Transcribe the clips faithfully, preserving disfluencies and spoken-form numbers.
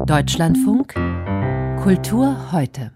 Deutschlandfunk Kultur heute.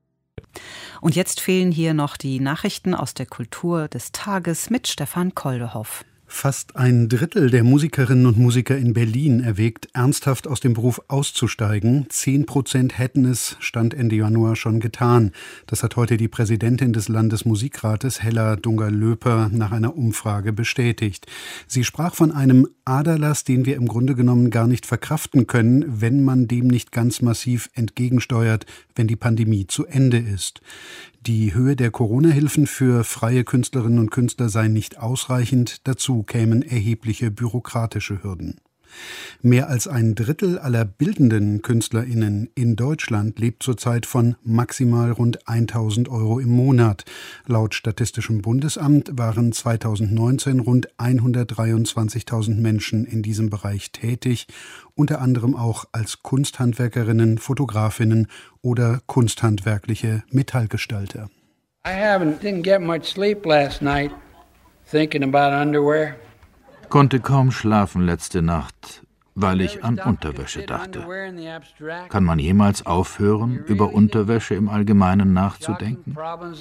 Und jetzt fehlen hier noch die Nachrichten aus der Kultur des Tages mit Stefan Koldehoff. Fast ein Drittel der Musikerinnen und Musiker in Berlin erwägt, ernsthaft aus dem Beruf auszusteigen. Zehn Prozent hätten es, Stand Ende Januar, schon getan. Das hat heute die Präsidentin des Landesmusikrates, Hella Dunga-Löper, nach einer Umfrage bestätigt. Sie sprach von einem Aderlass, den wir im Grunde genommen gar nicht verkraften können, wenn man dem nicht ganz massiv entgegensteuert, wenn die Pandemie zu Ende ist. Die Höhe der Corona-Hilfen für freie Künstlerinnen und Künstler sei nicht ausreichend. Dazu kämen erhebliche bürokratische Hürden. Mehr als ein Drittel aller bildenden KünstlerInnen in Deutschland lebt zurzeit von maximal rund tausend Euro im Monat. Laut Statistischem Bundesamt waren zweitausendneunzehn rund hundertdreiundzwanzigtausend Menschen in diesem Bereich tätig, unter anderem auch als Kunsthandwerkerinnen, Fotografinnen oder kunsthandwerkliche Metallgestalter. I haven't didn't get much sleep last night thinking about underwear. Konnte kaum schlafen letzte Nacht, weil ich an Unterwäsche dachte. Kann man jemals aufhören, über Unterwäsche im Allgemeinen nachzudenken?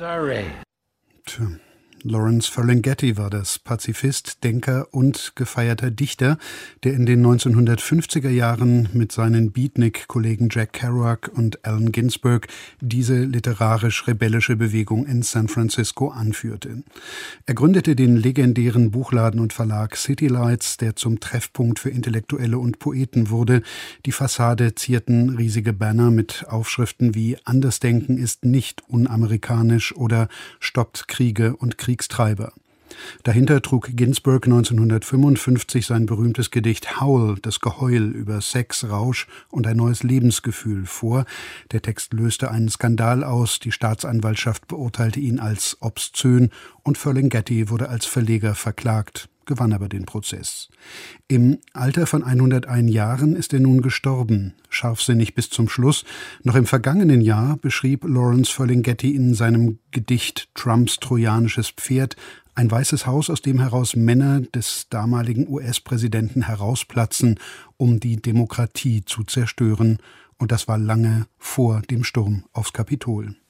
Tja. Lawrence Ferlinghetti war das, Pazifist, Denker und gefeierter Dichter, der in den neunzehnhundertfünfziger Jahren mit seinen Beatnik-Kollegen Jack Kerouac und Allen Ginsberg diese literarisch-rebellische Bewegung in San Francisco anführte. Er gründete den legendären Buchladen und Verlag City Lights, der zum Treffpunkt für Intellektuelle und Poeten wurde. Die Fassade zierten riesige Banner mit Aufschriften wie »Andersdenken ist nicht unamerikanisch« oder »Stoppt Kriege und Kriege«. Kriegstreiber. Dahinter trug Ginsberg neunzehnhundertfünfundfünfzig sein berühmtes Gedicht »Howl«, das Geheul über Sex, Rausch und ein neues Lebensgefühl vor. Der Text löste einen Skandal aus, die Staatsanwaltschaft beurteilte ihn als obszön und Ferlinghetti wurde als Verleger verklagt, gewann aber den Prozess. Im Alter von hunderteins Jahren ist er nun gestorben, scharfsinnig bis zum Schluss. Noch im vergangenen Jahr beschrieb Lawrence Ferlinghetti in seinem Gedicht »Trumps trojanisches Pferd« ein weißes Haus, aus dem heraus Männer des damaligen U S-Präsidenten herausplatzen, um die Demokratie zu zerstören. Und das war lange vor dem Sturm aufs Kapitol.